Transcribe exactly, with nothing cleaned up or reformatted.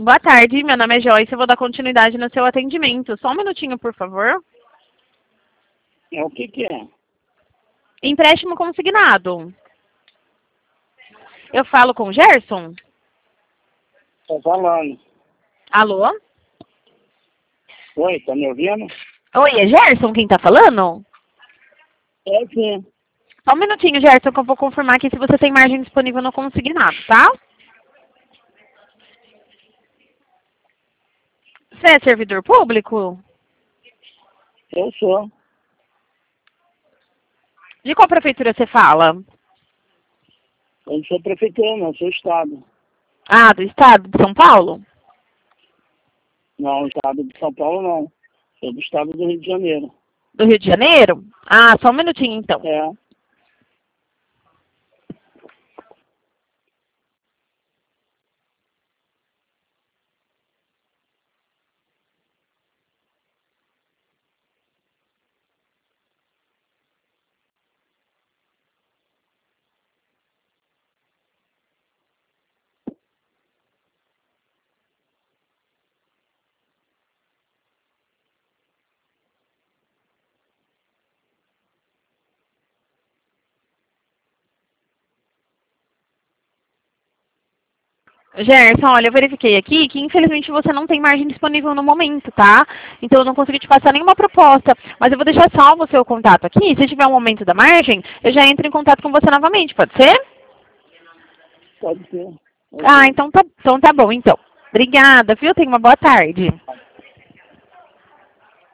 Boa tarde, meu nome é Joyce, eu vou dar continuidade no seu atendimento. Só um minutinho, por favor. É, o que que é? Empréstimo consignado. Eu falo com o Gerson? Tô falando. Alô? Oi, tá me ouvindo? Oi, é Gerson quem tá falando? É sim. Só um minutinho, Gerson, que eu vou confirmar aqui se você tem margem disponível no consignado, tá? Você é servidor público? Eu sou. De qual prefeitura você fala? Eu não sou prefeitura, não, sou estado. Ah, do estado de São Paulo? Não, estado de São Paulo não. Sou do estado do Rio de Janeiro. Do Rio de Janeiro? Ah, só um minutinho então. É. Gerson, olha, eu verifiquei aqui que infelizmente você não tem margem disponível no momento, tá? Então eu não consegui te passar nenhuma proposta, mas eu vou deixar salvo o seu contato aqui. Se tiver um aumento da margem, eu já entro em contato com você novamente, pode ser? Pode ser. Pode Ah, ser. então tá, então tá bom, então. Obrigada, viu? Tenha uma boa tarde.